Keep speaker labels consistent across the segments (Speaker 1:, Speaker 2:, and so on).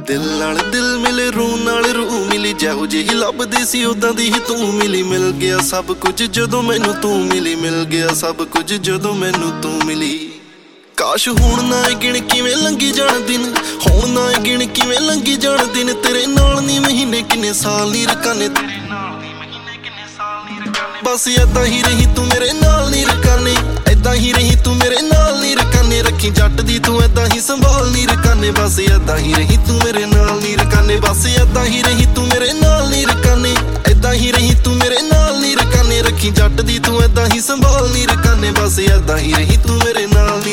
Speaker 1: दिल नाल दिल मिले रूह नाल रूह मिली, जहो जी लभदी सी उदां दी ही तू मिली। मिल गया सब कुछ जदों मैनू तू मिली, मिल गया सब कुछ जदों मैनू तू मिली। काश हुण ना गिण किवें लंघी जाण दिन, हुण ना गिण किवें लंघी जाण दिन। तेरे नाल नी महीने किन्ने साल नी रकाने, तेरे नाल नी महीने किन्ने साल नी रकाने। बस ऐदां ही रही तू मेरे नाल नी रकाने, ऐदां ही रही तू मेरे नाल नी रकाने। रखी जट दी तू ऐदां ही संभाल नी रकाने, बस ऐदां ही रही तू मेरे नाल नी रकाने। बस ऐदां ही रही तू मेरे नाल नी रकाने, ऐदां ही रही तू मेरे नाल नी रकाने। रखी जट दी तू ऐदां ही संभाल नी रकाने, बस ऐदां ही रही तू मेरे नाल नी।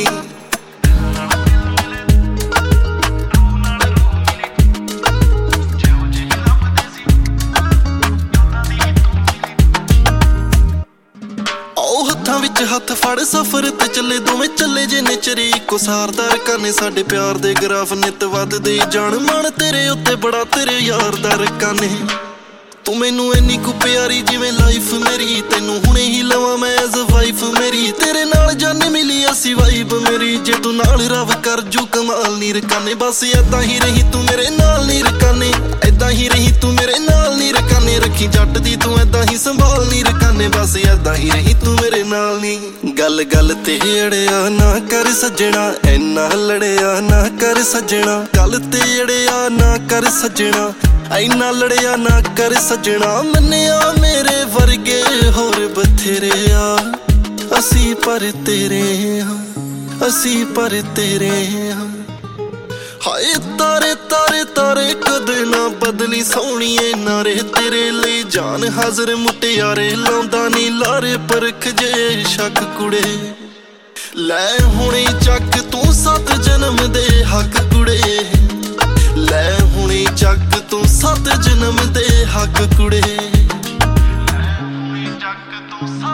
Speaker 1: विच हथ फड़ सफर ते चले दोवें चले जे नेचरे इको सारदार करने। साडे प्यार दे ग्राफ नित वधदे जान, मन तेरे उत्ते बड़ा तेरे यार दा रकाने। तू मैनू इन्नी कु प्यारी जिवें लाइफ मेरी, तेनू हुणे ही लवां मैं एज वाइफ मेरी। तेरे नाल जाने मिली असी वाइब मेरी, जे तू नाल रव कर जू कमाल नी रकाने। बस ऐदां ही रही तू मेरे नाल नी रकाने, ऐदां ही रही तू मेरे नाल नी रकाने। रखी जट दी तू ऐदां ही संभाल नी रकाने, बस ऐदां ही रही तू मेरे नाल नी। गल गल ते अड़िया ना कर सजना, ऐना लड़िया ना कर सजना। गल ते अड़िया ना कर सजना, ऐना लड़िया ना कर सजना। मन्निया मेरे वर्गे होर बथेरे आ, असी पर तेरे हाँ, असी पर तेरे हाँ। हाय तारे तारे तारे कदे ना बदली सोहणीए नारे। तेरे लिए जान हाजर मुटियारे, लाउंदा नी लारे परख जे शक कुड़े। लै हुणे चक तू 7 जन्म दे हक कुड़े, लै हुणे चक तू 7 जन्म दे हक कुड़े। लै हुणे चक तू